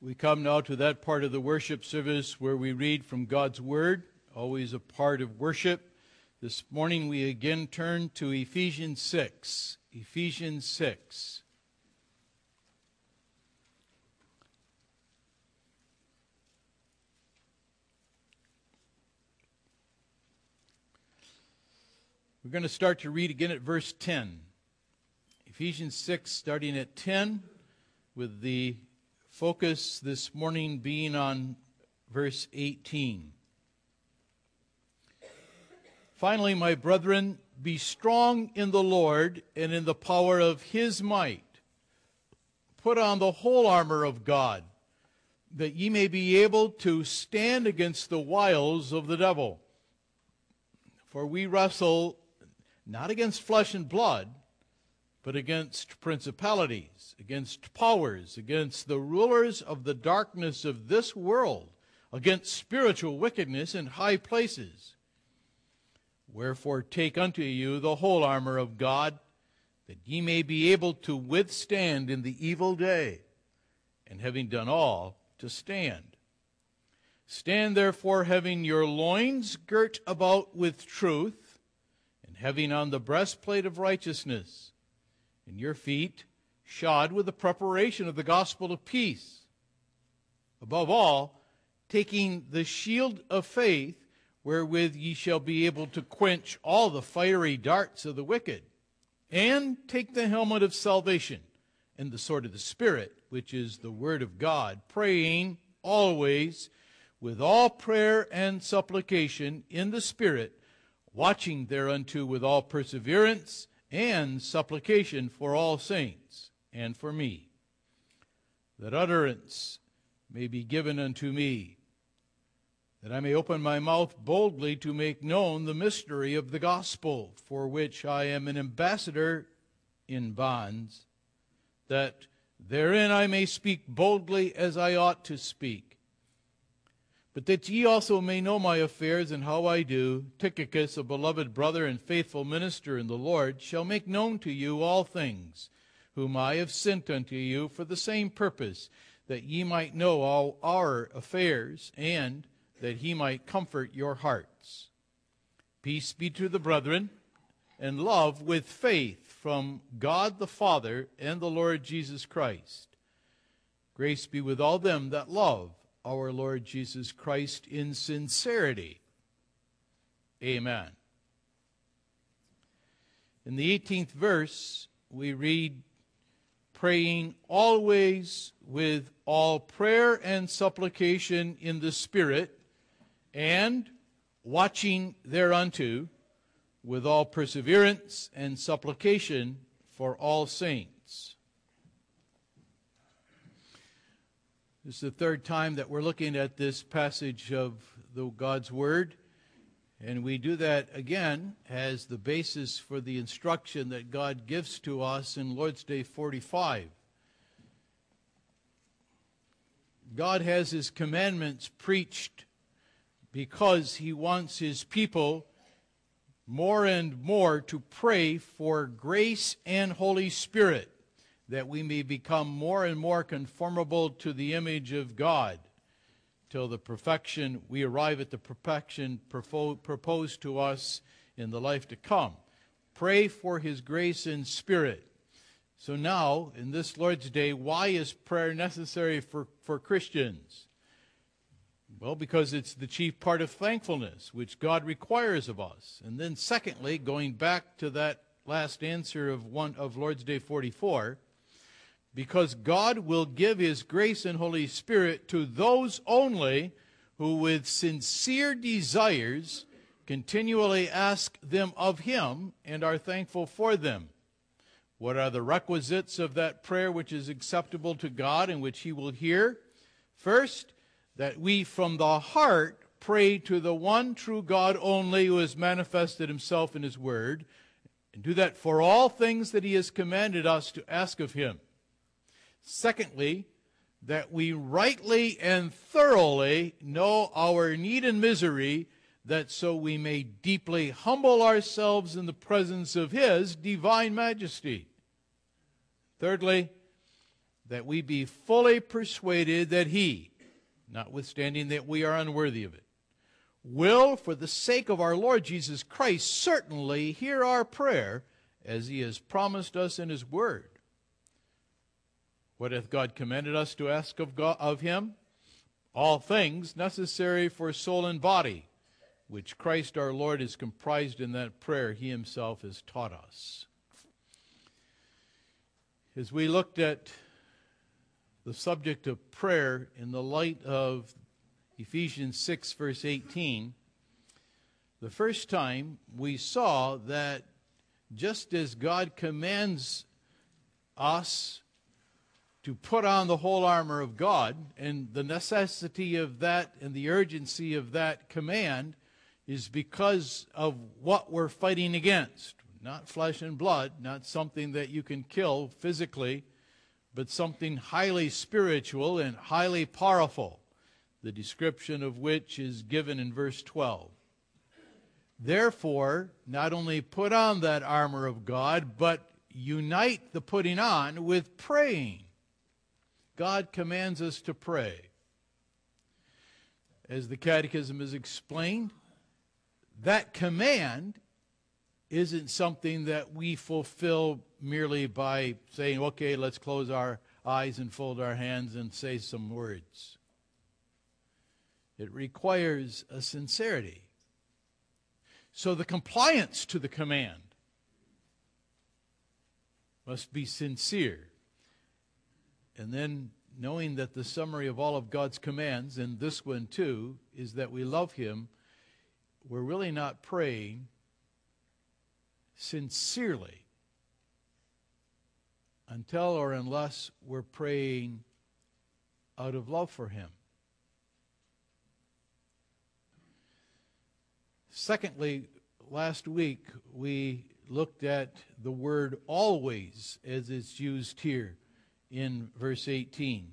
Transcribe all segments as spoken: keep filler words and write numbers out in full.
We come now to that part of the worship service where we read from God's Word, always a part of worship. This morning we again turn to Ephesians six. Ephesians six. We're going to start to read again at verse ten. Ephesians six, starting at ten, with the focus this morning being on verse eighteen. Finally, my brethren, be strong in the Lord and in the power of his might. Put on the whole armor of God, that ye may be able to stand against the wiles of the devil. For we wrestle not against flesh and blood, but against principalities, against powers, against the rulers of the darkness of this world, against spiritual wickedness in high places. Wherefore take unto you the whole armor of God, that ye may be able to withstand in the evil day, and having done all, to stand. Stand therefore, having your loins girt about with truth, and having on the breastplate of righteousness, and your feet shod with the preparation of the gospel of peace. Above all, taking the shield of faith, wherewith ye shall be able to quench all the fiery darts of the wicked. And take the helmet of salvation, and the sword of the Spirit, which is the word of God, praying always with all prayer and supplication in the Spirit, watching thereunto with all perseverance and supplication for all saints, and for me, that utterance may be given unto me, that I may open my mouth boldly to make known the mystery of the gospel, for which I am an ambassador in bonds, that therein I may speak boldly as I ought to speak. But that ye also may know my affairs and how I do, Tychicus, a beloved brother and faithful minister in the Lord, shall make known to you all things, whom I have sent unto you for the same purpose, that ye might know all our affairs, and that he might comfort your hearts. Peace be to the brethren, and love with faith from God the Father and the Lord Jesus Christ. Grace be with all them that love our Lord Jesus Christ in sincerity. Amen. In the eighteenth verse, we read, praying always with all prayer and supplication in the Spirit, and watching thereunto with all perseverance and supplication for all saints. This is the third time that we're looking at this passage of the God's Word, and we do that again as the basis for the instruction that God gives to us in Lord's Day forty-five. God has his commandments preached because he wants his people more and more to pray for grace and Holy Spirit, that we may become more and more conformable to the image of God, till the perfection, we arrive at the perfection proposed to us in the life to come. Pray for his grace and Spirit. So now, in this Lord's Day, why is prayer necessary for, for Christians? Well, because it's the chief part of thankfulness, which God requires of us. And then secondly, going back to that last answer of one of Lord's Day forty-four, because God will give his grace and Holy Spirit to those only who with sincere desires continually ask them of him and are thankful for them. What are the requisites of that prayer which is acceptable to God and which he will hear? First, that we from the heart pray to the one true God only, who has manifested himself in his word, and do that for all things that he has commanded us to ask of him. Secondly, that we rightly and thoroughly know our need and misery, that so we may deeply humble ourselves in the presence of his divine majesty. Thirdly, that we be fully persuaded that he, notwithstanding that we are unworthy of it, will, for the sake of our Lord Jesus Christ, certainly hear our prayer, as he has promised us in his word. What hath God commanded us to ask of God, of him? All things necessary for soul and body, which Christ our Lord is comprised in that prayer he himself has taught us. As we looked at the subject of prayer in the light of Ephesians six, verse eighteen, the first time we saw that just as God commands us to put on the whole armor of God, and the necessity of that and the urgency of that command is because of what we're fighting against. Not flesh and blood, not something that you can kill physically, but something highly spiritual and highly powerful, the description of which is given in verse twelve. Therefore, not only put on that armor of God, but unite the putting on with praying. God commands us to pray. As the Catechism has explained, that command isn't something that we fulfill merely by saying, okay, let's close our eyes and fold our hands and say some words. It requires a sincerity. So the compliance to the command must be sincere. And then knowing that the summary of all of God's commands, and this one too, is that we love him, we're really not praying sincerely until or unless we're praying out of love for him. Secondly, last week we looked at the word always as it's used here in verse eighteen.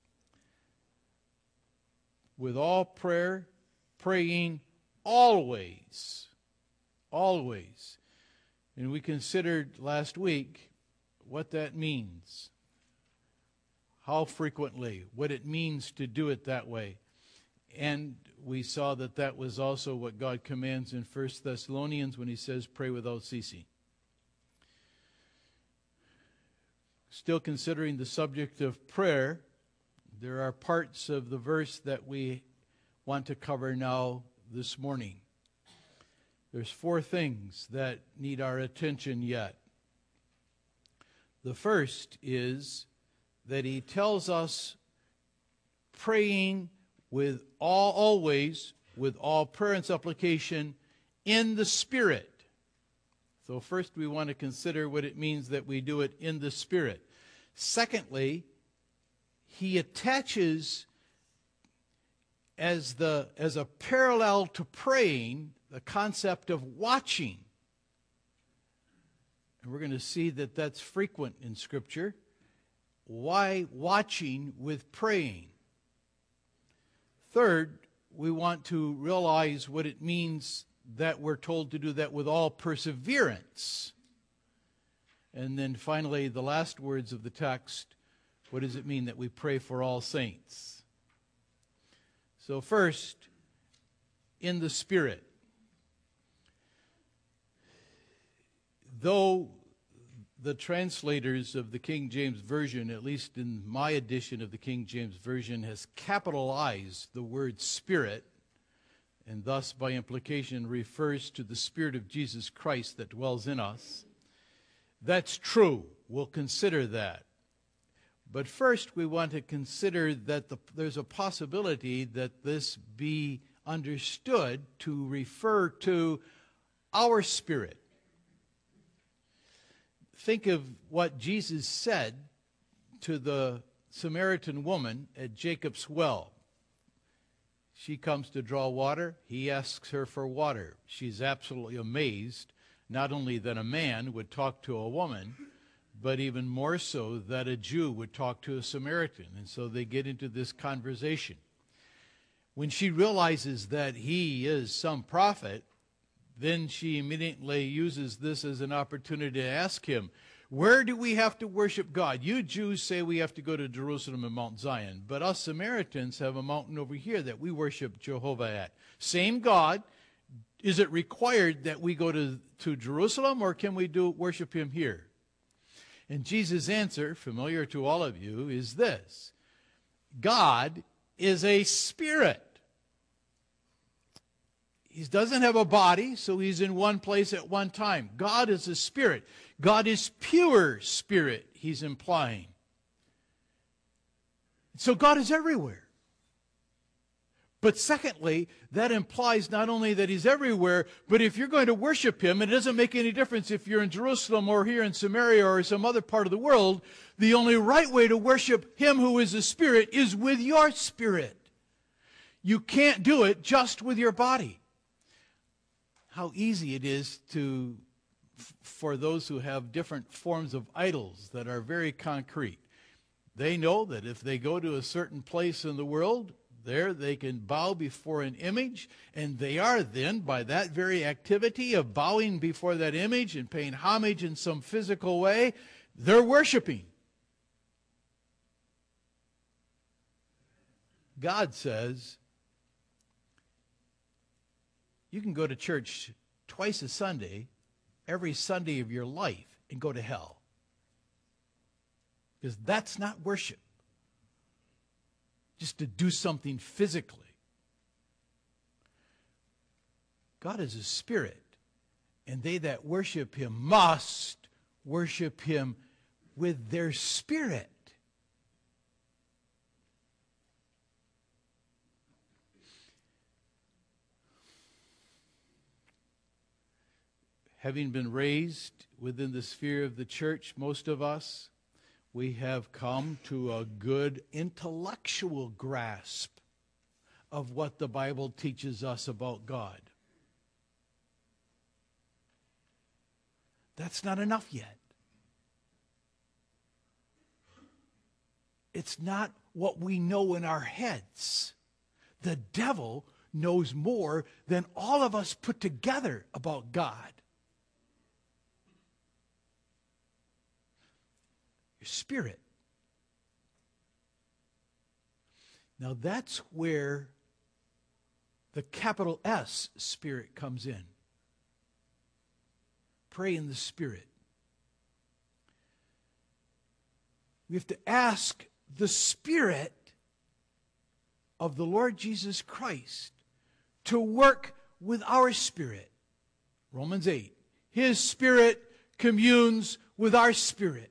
With all prayer, praying always. Always. And we considered last week what that means. How frequently, what it means to do it that way. And we saw that that was also what God commands in First Thessalonians when he says, pray without ceasing. Still considering the subject of prayer, there are parts of the verse that we want to cover now this morning. There's four things that need our attention yet. The first is that he tells us praying with all, always, with all prayer and supplication in the Spirit. So first we want to consider what it means that we do it in the Spirit. Secondly, he attaches as the as a parallel to praying the concept of watching. And we're going to see that that's frequent in Scripture. Why watching with praying? Third, we want to realize what it means that we're told to do that with all perseverance. And then finally, the last words of the text, what does it mean that we pray for all saints? So first, in the Spirit. Though the translators of the King James Version, at least in my edition of the King James Version, has capitalized the word Spirit, and thus by implication refers to the Spirit of Jesus Christ that dwells in us. That's true. We'll consider that. But first we want to consider that the, there's a possibility that this be understood to refer to our spirit. Think of what Jesus said to the Samaritan woman at Jacob's well. She comes to draw water. He asks her for water. She's absolutely amazed, not only that a man would talk to a woman, but even more so that a Jew would talk to a Samaritan. And so they get into this conversation. When she realizes that he is some prophet, then she immediately uses this as an opportunity to ask him, Where do we have to worship God? You Jews say we have to go to Jerusalem and Mount Zion, but us Samaritans have a mountain over here that we worship Jehovah at. Same God. Is it required that we go to, to Jerusalem, or can we do worship him here? And Jesus' answer, familiar to all of you, is this. God is a spirit. He doesn't have a body, so he's in one place at one time. God is a spirit. God is pure spirit, he's implying. So God is everywhere. But secondly, that implies not only that he's everywhere, but if you're going to worship him, it doesn't make any difference if you're in Jerusalem or here in Samaria or some other part of the world, the only right way to worship him who is a spirit is with your spirit. You can't do it just with your body. How easy it is to, for those who have different forms of idols that are very concrete. They know that if they go to a certain place in the world, there they can bow before an image, and they are then, by that very activity of bowing before that image and paying homage in some physical way, they're worshiping. God says, you can go to church twice a Sunday, every Sunday of your life, and go to hell. Because that's not worship. Just to do something physically. God is a spirit, and they that worship him must worship him with their spirit. Having been raised within the sphere of the church, most of us, we have come to a good intellectual grasp of what the Bible teaches us about God. That's not enough yet. It's not what we know in our heads. The devil knows more than all of us put together about God. Your spirit. Now that's where the capital S spirit comes in. Pray in the Spirit. We have to ask the Spirit of the Lord Jesus Christ to work with our spirit. Romans eight. His Spirit communes with our spirit.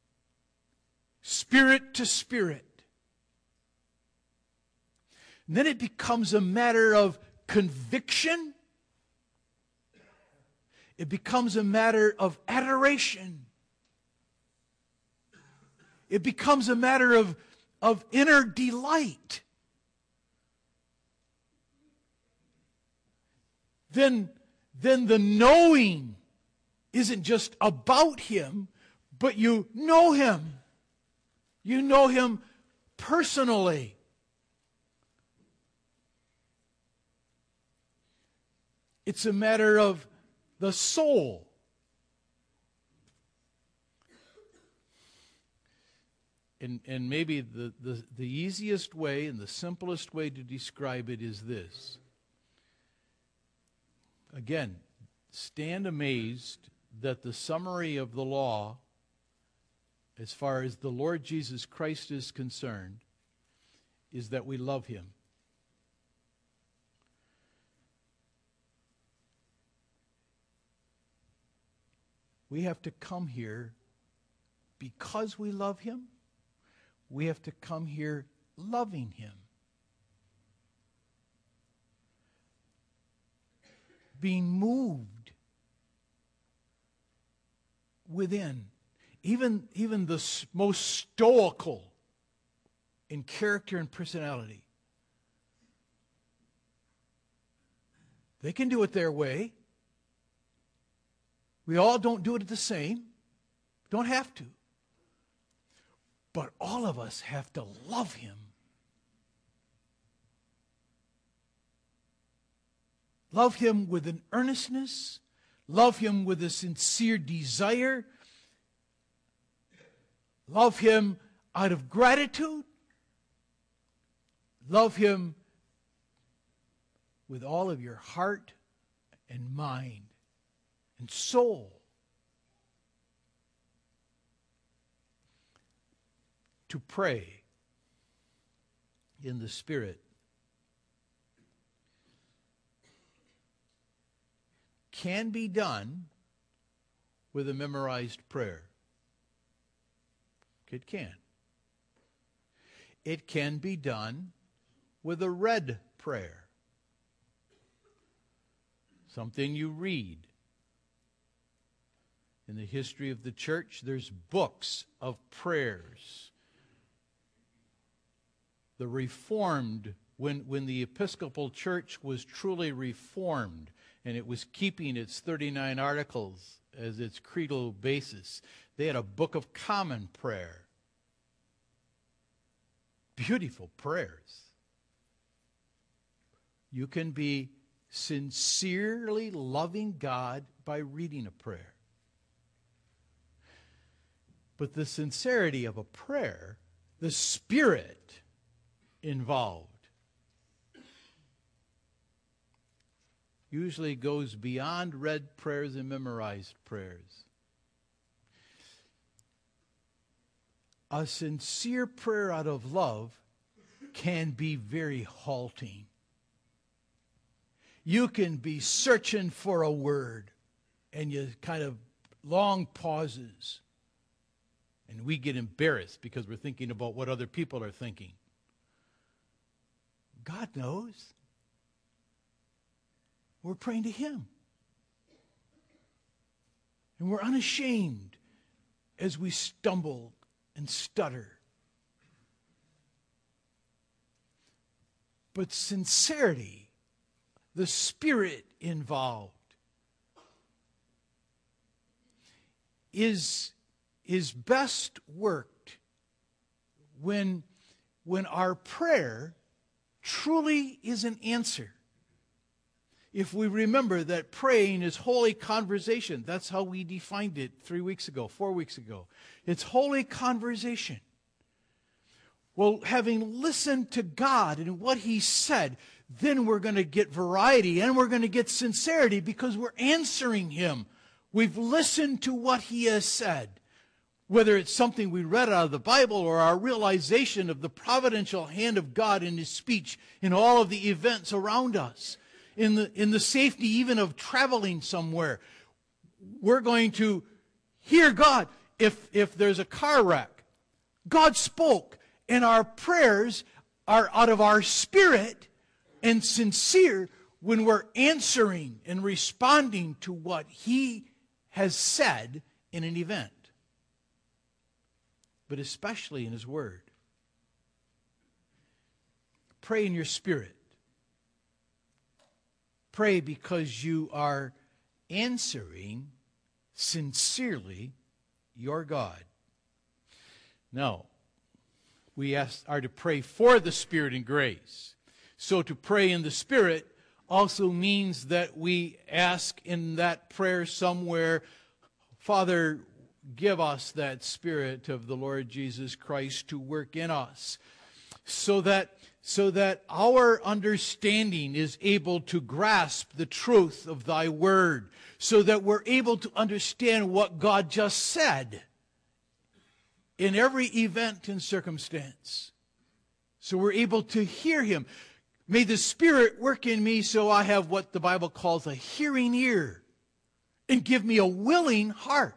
Spirit to spirit. And then it becomes a matter of conviction. It becomes a matter of adoration. It becomes a matter of, of inner delight. Then, then the knowing isn't just about him, but you know him. You know him personally. It's a matter of the soul. And, and maybe the, the, the easiest way and the simplest way to describe it is this. Again, stand amazed that the summary of the law, as far as the Lord Jesus Christ is concerned, is that we love him. We have to come here because we love him. We have to come here loving him. Being moved within. Even, even the most stoical in character and personality. They can do it their way. We all don't do it the same. Don't have to. But all of us have to love him. Love him with an earnestness. Love him with a sincere desire. Love Him out of gratitude. Love Him with all of your heart and mind and soul. To pray in the Spirit can be done with a memorized prayer. It can. It can be done with a read prayer. Something you read. In the history of the church, there's books of prayers. The Reformed, when, when the Episcopal Church was truly reformed, and it was keeping its thirty-nine articles as its creedal basis, they had a Book of Common Prayer. Beautiful prayers. You can be sincerely loving God by reading a prayer. But the sincerity of a prayer, the spirit involved, usually goes beyond read prayers and memorized prayers. A sincere prayer out of love can be very halting. You can be searching for a word, and you kind of long pauses. And we get embarrassed because we're thinking about what other people are thinking. God knows. We're praying to Him. And we're unashamed as we stumble and stutter. But sincerity, the spirit involved, is, is best worked when, when our prayer truly is an answer. If we remember that praying is holy conversation, that's how we defined it three weeks ago, four weeks ago. It's holy conversation. Well, having listened to God and what He said, then we're going to get variety and we're going to get sincerity because we're answering Him. We've listened to what He has said. Whether it's something we read out of the Bible or our realization of the providential hand of God in His speech in all of the events around us. In the, in the safety even of traveling somewhere, we're going to hear God. If, if there's a car wreck, God spoke, and our prayers are out of our spirit and sincere when we're answering and responding to what He has said in an event, but especially in His Word. Pray in your spirit. Pray because you are answering sincerely your God. Now, we ask, are to pray for the Spirit and grace. So to pray in the Spirit also means that we ask in that prayer somewhere, Father, give us that Spirit of the Lord Jesus Christ to work in us, so that so that our understanding is able to grasp the truth of Thy Word, so that we're able to understand what God just said in every event and circumstance. So we're able to hear Him. May the Spirit work in me so I have what the Bible calls a hearing ear, and give me a willing heart.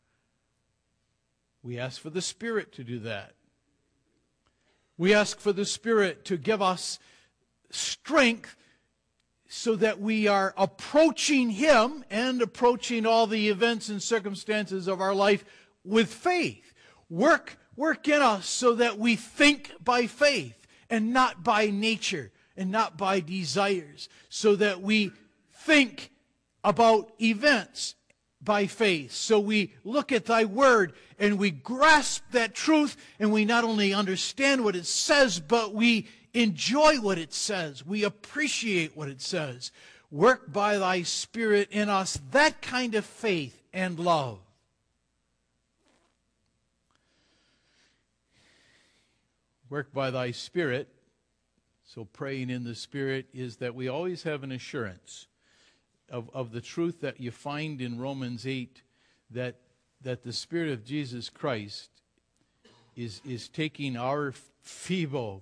We ask for the Spirit to do that. We ask for the Spirit to give us strength so that we are approaching Him and approaching all the events and circumstances of our life with faith. Work, work in us so that we think by faith and not by nature and not by desires, so that we think about events by faith. So we look at Thy Word and we grasp that truth, and we not only understand what it says, but we enjoy what it says. We appreciate what it says. Work by Thy Spirit in us that kind of faith and love. Work by thy Spirit. So praying in the Spirit is that we always have an assurance of, of the truth that you find in Romans eight, that that the Spirit of Jesus Christ is, is taking our feeble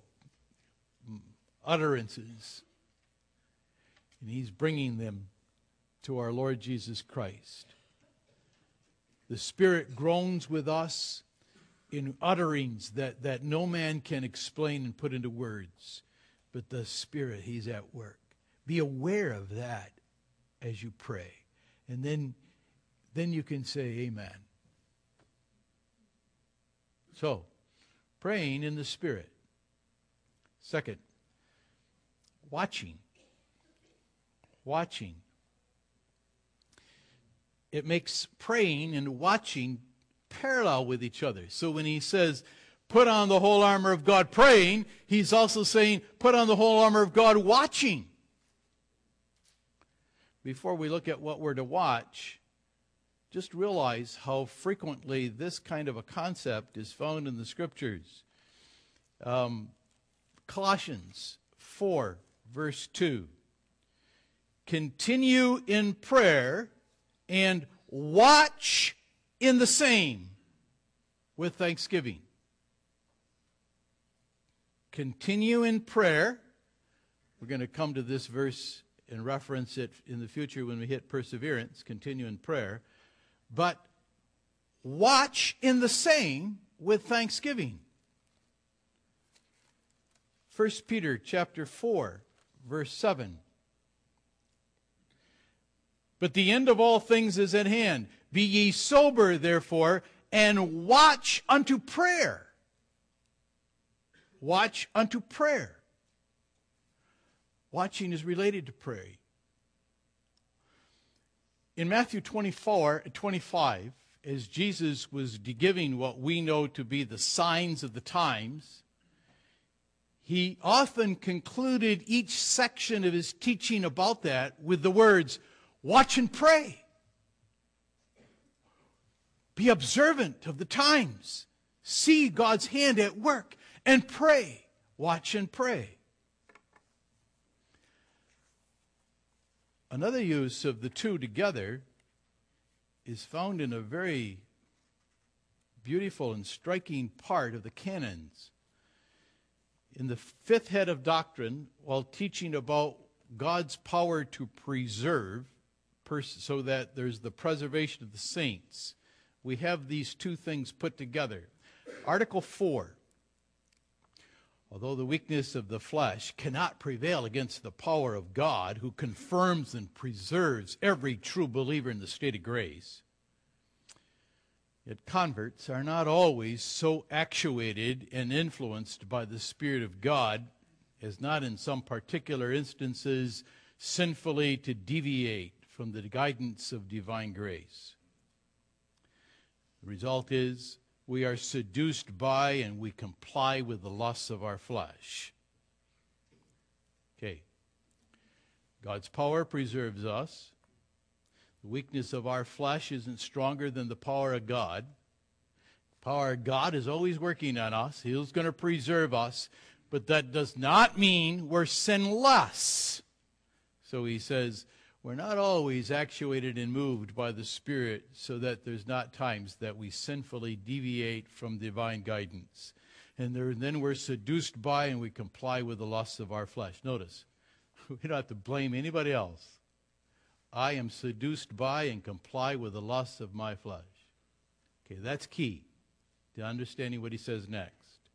utterances and he's bringing them to our Lord Jesus Christ. The Spirit groans with us in utterings that, that no man can explain and put into words. But the Spirit, he's at work. Be aware of that as you pray. And then, then you can say amen. So, praying in the Spirit. Second, watching. Watching. It makes praying and watching parallel with each other. So when he says, put on the whole armor of God praying, he's also saying, put on the whole armor of God watching. Before we look at what we're to watch, just realize how frequently this kind of a concept is found in the Scriptures. Um, Colossians four, verse two. Continue in prayer and watch in the same with thanksgiving. Continue in prayer. We're going to come to this verse and reference it in the future when we hit perseverance. Continue in prayer. But watch in the same with thanksgiving. First Peter chapter four, verse seven. But the end of all things is at hand. Be ye sober, therefore, and watch unto prayer. Watch unto prayer. Watching is related to prayer. In Matthew twenty-four, twenty-five, as Jesus was giving what we know to be the signs of the times, he often concluded each section of his teaching about that with the words, watch and pray. Be observant of the times. See God's hand at work and pray. Watch and pray. Another use of the two together is found in a very beautiful and striking part of the canons. In the fifth head of doctrine, while teaching about God's power to preserve, so that there's the preservation of the saints, we have these two things put together. Article four. Although the weakness of the flesh cannot prevail against the power of God, who confirms and preserves every true believer in the state of grace, yet converts are not always so actuated and influenced by the Spirit of God as not in some particular instances sinfully to deviate from the guidance of divine grace. The result is we are seduced by and we comply with the lusts of our flesh. Okay. God's power preserves us. The weakness of our flesh isn't stronger than the power of God. The power of God is always working on us. He's going to preserve us. But that does not mean we're sinless. So he says, we're not always actuated and moved by the Spirit, so that there's not times that we sinfully deviate from divine guidance. And there, then we're seduced by and we comply with the lusts of our flesh. Notice, we don't have to blame anybody else. I am seduced by and comply with the lusts of my flesh. Okay, that's key to understanding what he says next.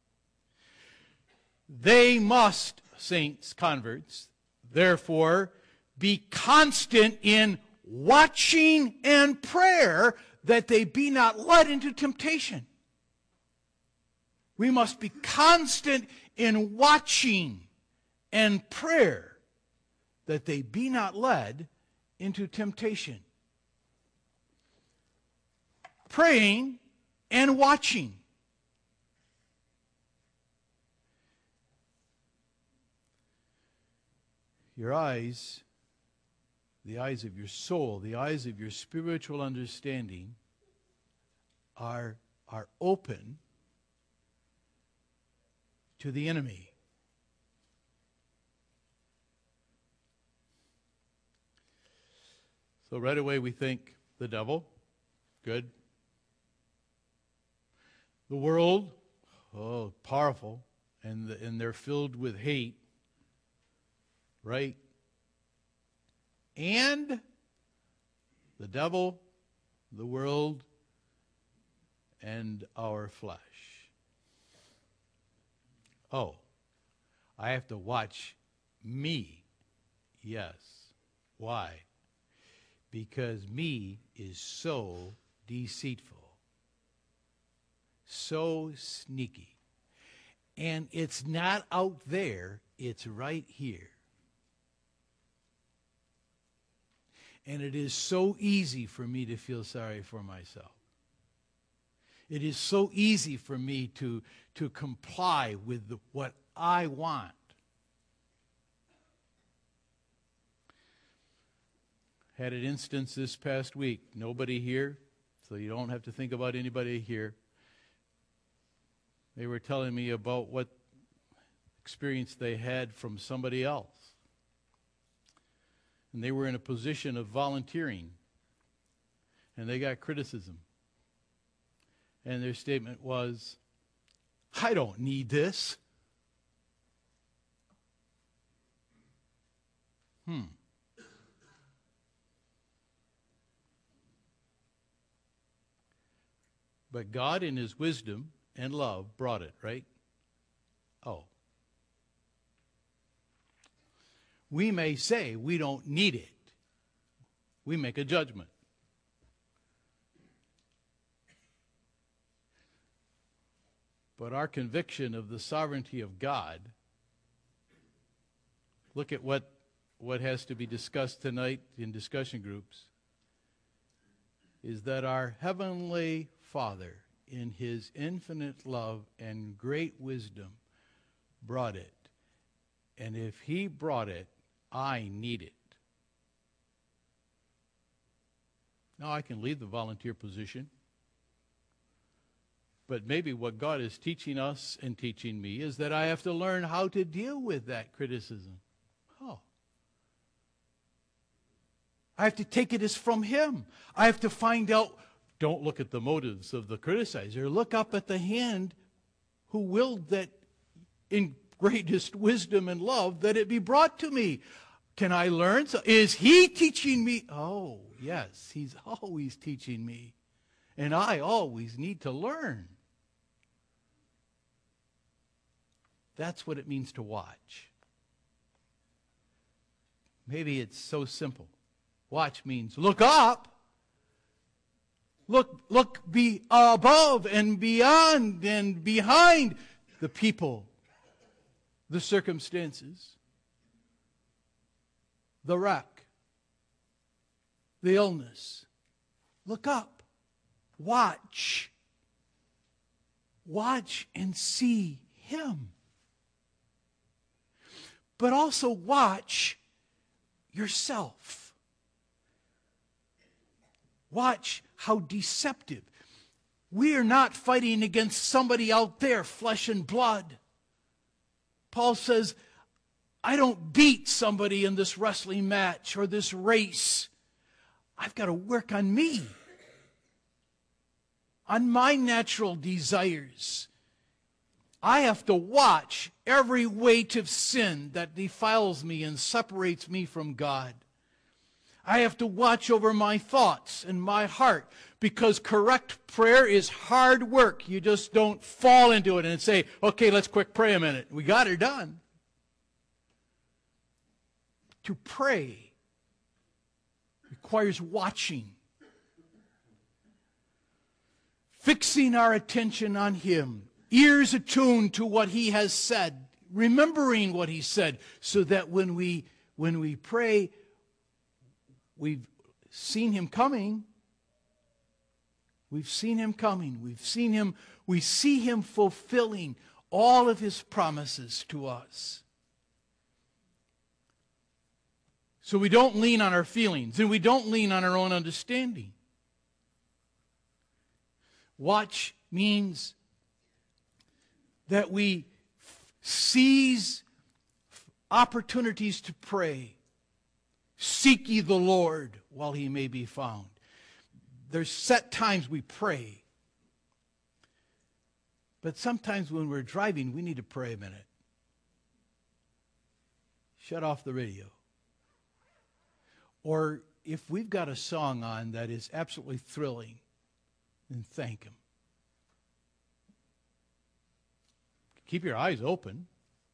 They must, saints, converts, therefore, be constant in watching and prayer, that they be not led into temptation. We must be constant in watching and prayer, that they be not led into temptation. Praying and watching. Your eyes, the eyes of your soul, the eyes of your spiritual understanding are, are open to the enemy. So right away we think the devil, good. The world, oh, powerful, and, the, and they're filled with hate, right? And the devil, the world, and our flesh. Oh, I have to watch me. Yes. Why? Because me is so deceitful, so sneaky. And it's not out there, it's right here. And it is so easy for me to feel sorry for myself. It is so easy for me to, to comply with the, what I want. Had an instance this past week. Nobody here, so you don't have to think about anybody here. They were telling me about what experience they had from somebody else. And they were in a position of volunteering. And they got criticism. And their statement was, I don't need this. Hmm. But God in his wisdom and love brought it, right? Oh. We may say we don't need it. We make a judgment. But our conviction of the sovereignty of God, look at what, what has to be discussed tonight in discussion groups, is that our Heavenly Father, in his infinite love and great wisdom, brought it. And if he brought it, I need it. Now I can leave the volunteer position. But maybe what God is teaching us and teaching me is that I have to learn how to deal with that criticism. Oh. I have to take it as from him. I have to find out, don't look at the motives of the criticizer. Look up at the hand who willed that in greatest wisdom and love that it be brought to me. Can I learn? So is he teaching me? Oh, yes, he's always teaching me. And I always need to learn. That's what it means to watch. Maybe it's so simple. Watch means look up. Look, look be above and beyond and behind the people, the circumstances, the wreck, the illness. Look up. Watch. Watch and see him. But also watch yourself. Watch how deceptive. We are not fighting against somebody out there, flesh and blood. Paul says, I don't beat somebody in this wrestling match or this race. I've got to work on me, on my natural desires. I have to watch every weight of sin that defiles me and separates me from God. I have to watch over my thoughts and my heart, because correct prayer is hard work. You just don't fall into it and say, okay, let's quick pray a minute. We got her done. To pray requires watching, fixing our attention on him, ears attuned to what he has said, remembering what he said, so that when we when we pray, we've seen him coming. We've seen him coming. We've seen him, we see him fulfilling all of his promises to us. So we don't lean on our feelings, and we don't lean on our own understanding. Watch means that we Seize opportunities to pray. Seek ye the Lord while he may be found. There's set times we pray. But sometimes when we're driving, we need to pray a minute. Shut off the radio. Or if we've got a song on that is absolutely thrilling, then thank him. Keep your eyes open.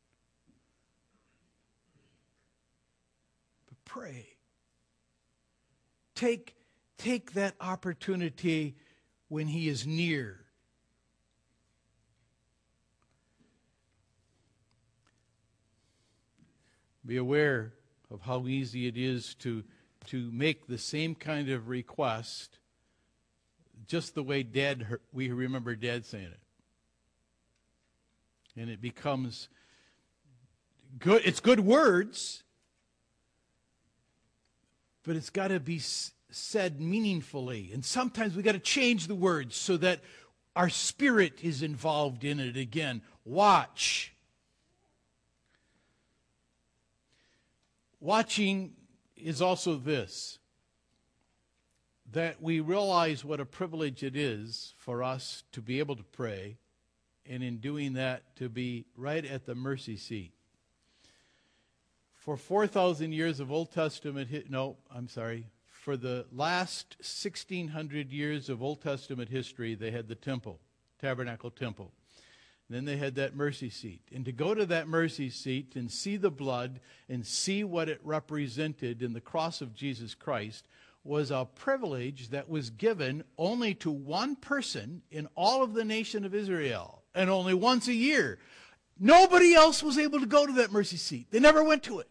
But pray. Take, take that opportunity when he is near. Be aware of how easy it is to, to make the same kind of request just the way Dad heard, we remember Dad saying it. And it becomes good. It's good words, but it's got to be s- said meaningfully. And sometimes we got to change the words so that our spirit is involved in it again. Watch. Watching is also this, that we realize what a privilege it is for us to be able to pray, and in doing that, to be right at the mercy seat. For four thousand years of Old Testament, hi- no, I'm sorry, for the last sixteen hundred years of Old Testament history, they had the temple, tabernacle temple. Then they had that mercy seat. And to go to that mercy seat and see the blood and see what it represented in the cross of Jesus Christ was a privilege that was given only to one person in all of the nation of Israel, and only once a year. Nobody else was able to go to that mercy seat. They never went to it.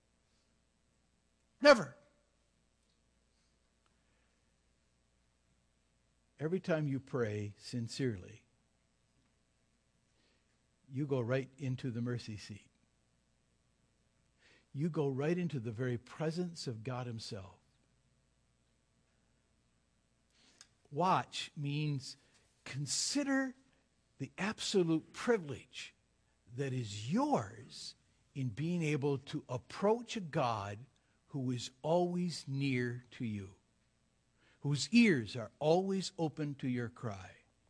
Never. Every time you pray sincerely, you go right into the mercy seat. You go right into the very presence of God himself. Watch means consider the absolute privilege that is yours in being able to approach a God who is always near to you, whose ears are always open to your cry.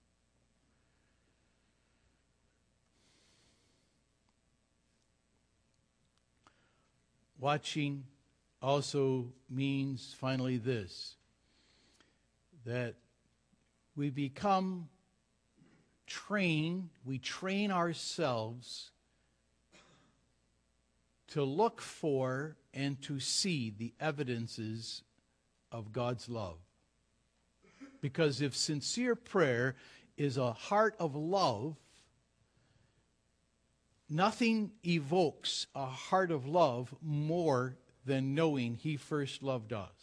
Watching also means, finally, this, that we become trained, we train ourselves to look for and to see the evidences of God's love. Because if sincere prayer is a heart of love, nothing evokes a heart of love more than knowing he first loved us.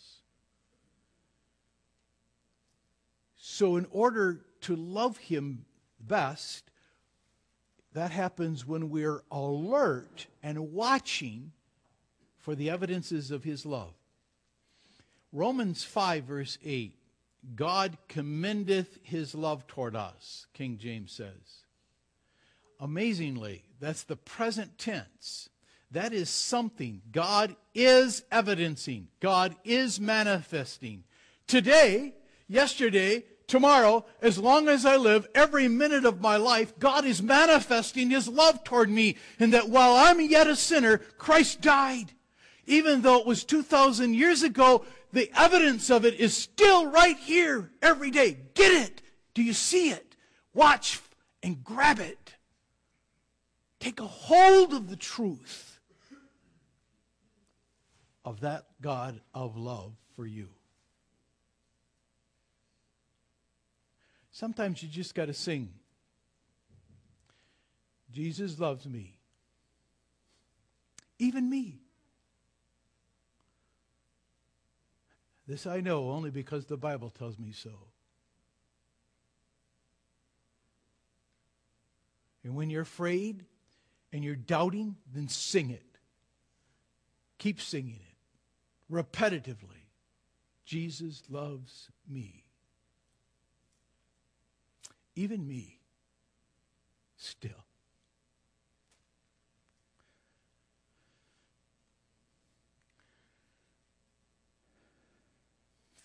So in order to love him best, that happens when we're alert and watching for the evidences of his love. Romans five, verse eight, God commendeth his love toward us, King James says. Amazingly, that's the present tense. That is something God is evidencing. God is manifesting. Today, yesterday, tomorrow, as long as I live, every minute of my life, God is manifesting his love toward me. And that while I'm yet a sinner, Christ died. Even though it was two thousand years ago, the evidence of it is still right here every day. Get it? Do you see it? Watch and grab it. Take a hold of the truth of that God of love for you. Sometimes you just got to sing, Jesus loves me. Even me. This I know only because the Bible tells me so. And when you're afraid and you're doubting, then sing it. Keep singing it repetitively. Jesus loves me. Even me. Still.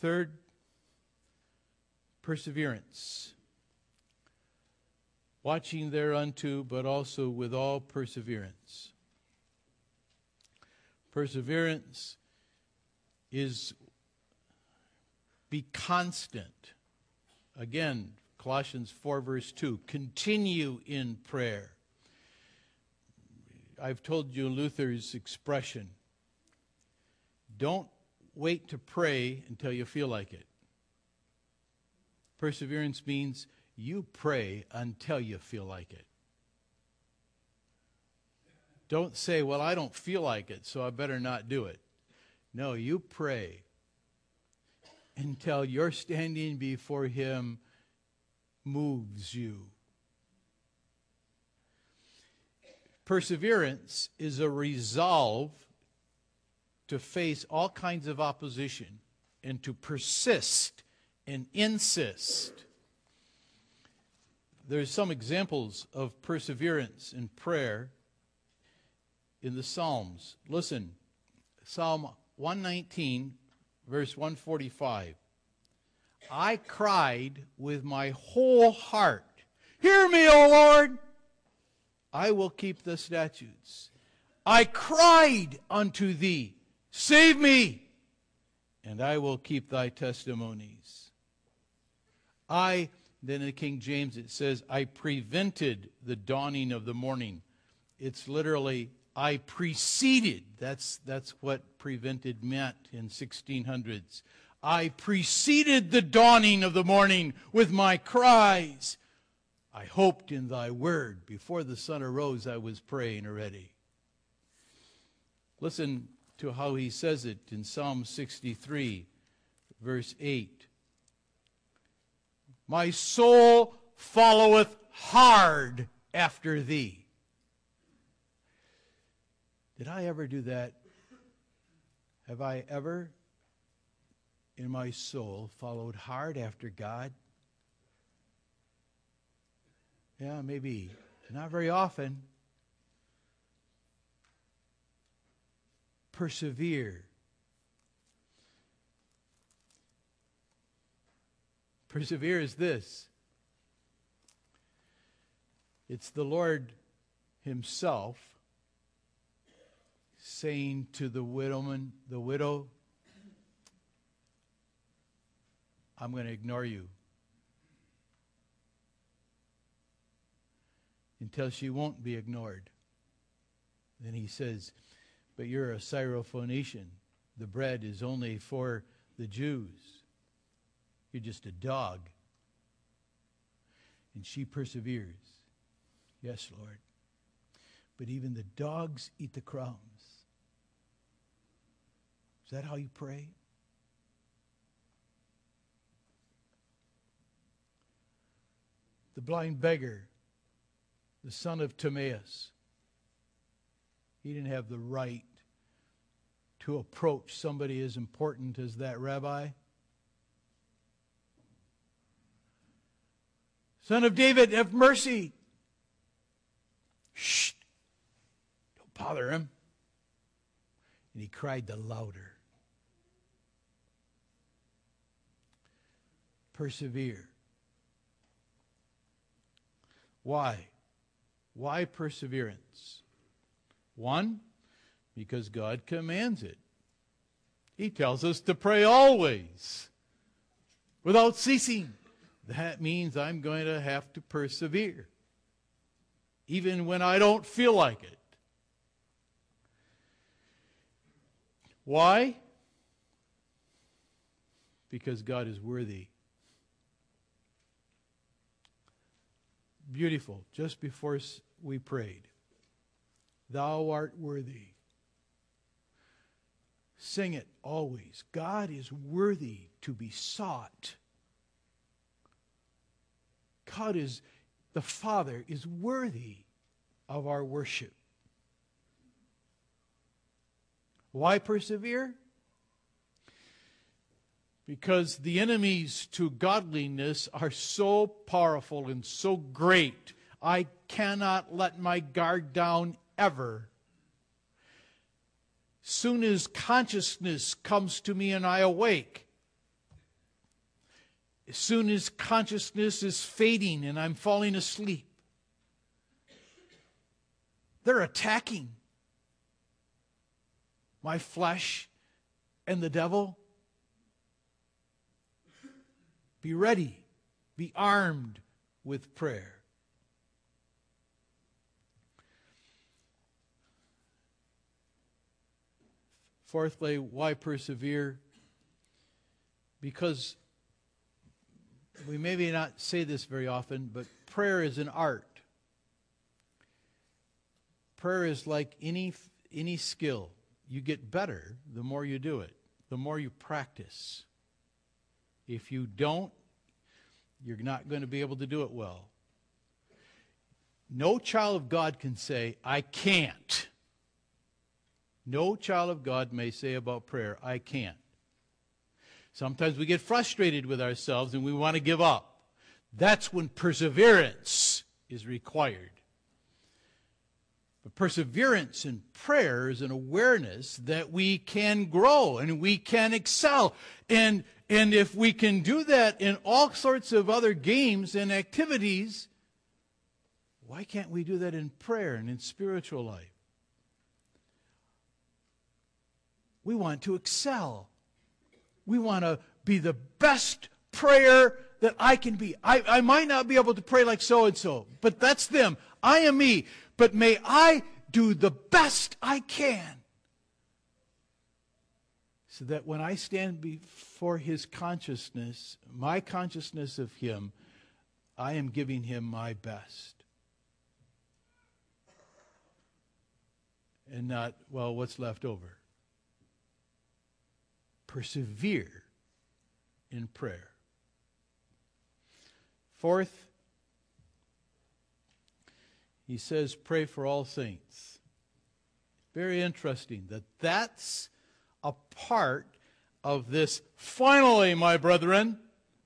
Third, perseverance. Watching thereunto, but also with all perseverance. Perseverance is be constant. Again, Colossians four, verse two, continue in prayer. I've told you Luther's expression, don't wait to pray until you feel like it. Perseverance means you pray until you feel like it. Don't say, well, I don't feel like it, so I better not do it. No, you pray until your standing before Him moves you. Perseverance is a resolve to face all kinds of opposition and to persist and insist. There's some examples of perseverance in prayer in the Psalms. Listen, Psalm one nineteen, verse one forty-five. I cried with my whole heart, hear me, O Lord! I will keep the statutes. I cried unto thee, save me, and I will keep thy testimonies. I, then in the King James it says, I prevented the dawning of the morning. It's literally, I preceded. That's, that's what prevented meant in sixteen hundreds. I preceded the dawning of the morning with my cries. I hoped in thy word. Before the sun arose, I was praying already. Listen to how he says it in Psalm sixty-three, verse eight. My soul followeth hard after thee. Did I ever do that? Have I ever, in my soul, followed hard after God? Yeah, maybe. Not very often. Persevere. Persevere is this. It's the Lord Himself saying to the widowman, the widow, I'm going to ignore you until she won't be ignored. Then He says, but you're a Syrophoenician. The bread is only for the Jews. You're just a dog. And she perseveres. Yes, Lord. But even the dogs eat the crumbs. Is that how you pray? The blind beggar, the son of Timaeus, he didn't have the right to approach somebody as important as that rabbi. Son of David, have mercy. Shh. Don't bother him. And he cried the louder. Persevere. Why? Why perseverance? One, because God commands it. He tells us to pray always, without ceasing. That means I'm going to have to persevere, even when I don't feel like it. Why? Because God is worthy. Beautiful. Just before we prayed, thou art worthy. Sing it always. God is worthy to be sought. God is, the Father is worthy of our worship. Why persevere? Because the enemies to godliness are so powerful and so great, I cannot let my guard down ever. Soon as consciousness comes to me and I awake, as soon as consciousness is fading and I'm falling asleep. They're attacking my flesh and the devil. Be ready. Be armed with prayer. Fourthly, why persevere? Because we maybe not say this very often, but prayer is an art. Prayer is like any any skill. You get better the more you do it, the more you practice. If you don't, you're not going to be able to do it well. No child of God can say, I can't. No child of God may say about prayer, I can't. Sometimes we get frustrated with ourselves and we want to give up. That's when perseverance is required. But perseverance in prayer is an awareness that we can grow and we can excel. And, and if we can do that in all sorts of other games and activities, why can't we do that in prayer and in spiritual life? We want to excel. We want to be the best prayer that I can be. I, I might not be able to pray like so-and-so, but that's them. I am me. But may I do the best I can so that when I stand before His consciousness, my consciousness of Him, I am giving Him my best. And not, well, what's left over? Persevere in prayer. Fourth, he says, pray for all saints. Very interesting that that's a part of this. Finally, my brethren,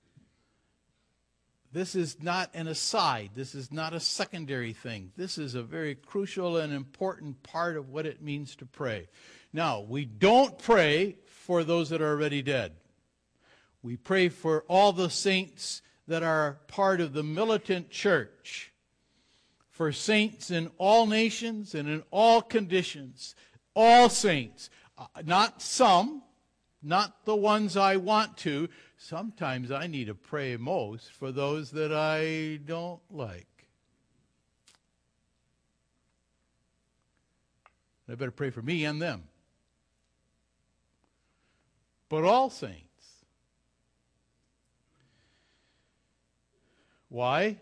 this is not an aside. This is not a secondary thing. This is a very crucial and important part of what it means to pray. Now, we don't pray for those that are already dead. We pray for all the saints that are part of the militant church, for saints in all nations and in all conditions, all saints, uh, not some, not the ones I want to. Sometimes I need to pray most for those that I don't like. I better pray for me and them. But all saints. Why?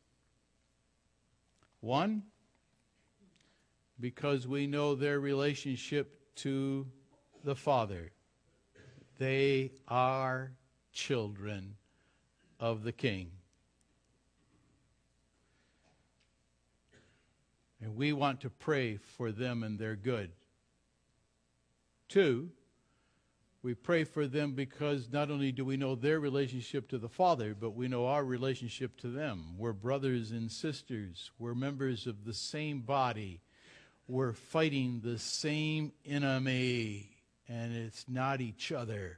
One, because we know their relationship to the Father. They are children of the King. And we want to pray for them and their good. Two, we pray for them because not only do we know their relationship to the Father, but we know our relationship to them. We're brothers and sisters. We're members of the same body. We're fighting the same enemy, and it's not each other.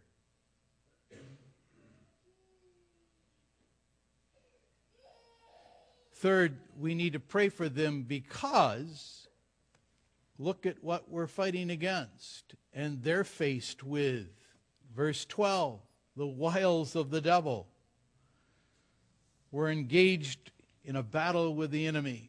Third, we need to pray for them because look at what we're fighting against, and they're faced with. Verse twelve, the wiles of the devil. We're engaged in a battle with the enemy.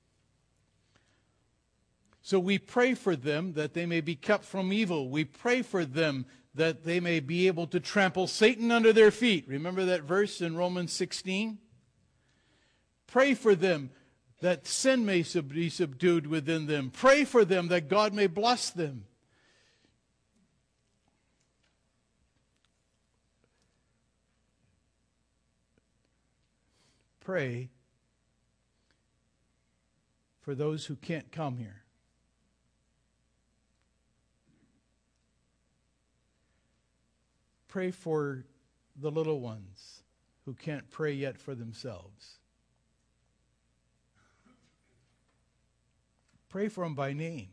So we pray for them that they may be kept from evil. We pray for them that they may be able to trample Satan under their feet. Remember that verse in Romans sixteen? Pray for them that sin may be subdued within them. Pray for them that God may bless them. Pray for those who can't come here. Pray for the little ones who can't pray yet for themselves. Pray for them by name.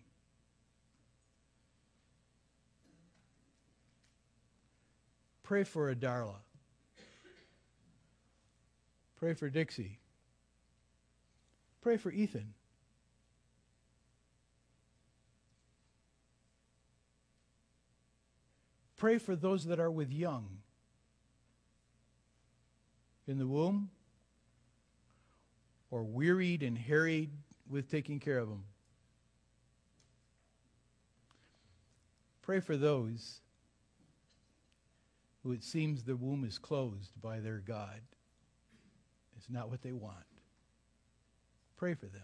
Pray for a Darla. Pray for Dixie. Pray for Ethan. Pray for those that are with young in the womb or wearied and harried with taking care of them. Pray for those who it seems the womb is closed by their God. It's not what they want. Pray for them.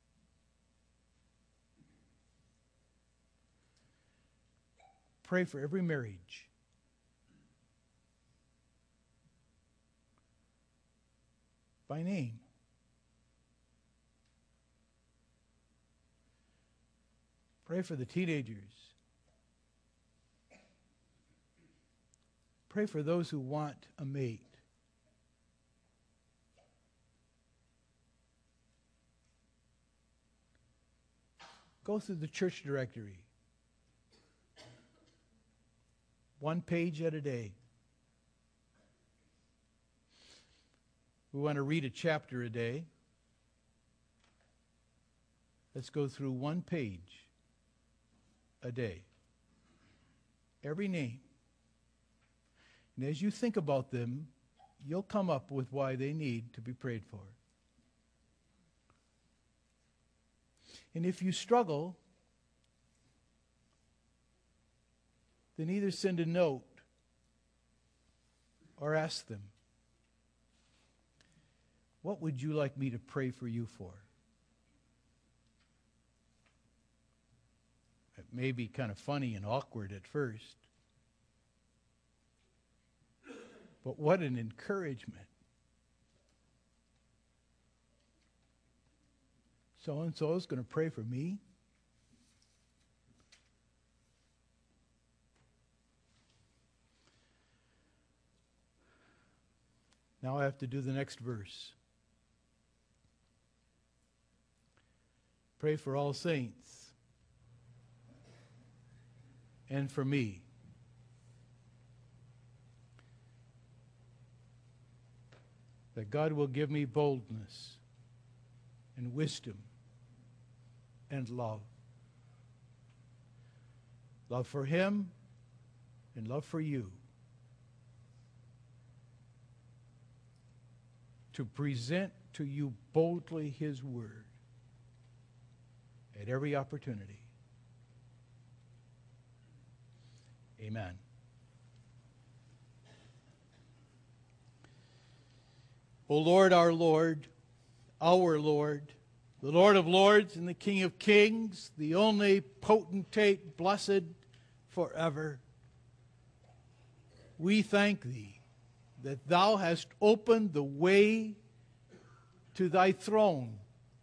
Pray for every marriage. By name. Pray for the teenagers. Pray for those who want a mate. Go through the church directory. One page at a day. We want to read a chapter a day. Let's go through one page a day. Every name. And as you think about them, you'll come up with why they need to be prayed for. And if you struggle, then either send a note or ask them, what would you like me to pray for you for? It may be kind of funny and awkward at first, but what an encouragement. So-and-so is going to pray for me. Now I have to do the next verse. Pray for all saints and for me. That God will give me boldness and wisdom and love. Love for Him and love for you. To present to you boldly His Word at every opportunity. Amen. O Lord, our Lord, our Lord, the Lord of lords and the King of kings, the only potentate, blessed forever, we thank Thee that Thou hast opened the way to Thy throne,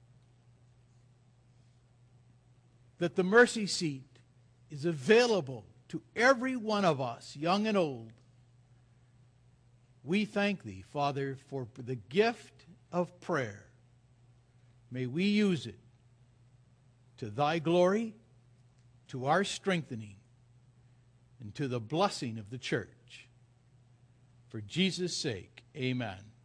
that the mercy seat is available to every one of us, young and old. We thank Thee, Father, for the gift of prayer. May we use it to Thy glory, to our strengthening, and to the blessing of the church. For Jesus' sake, amen.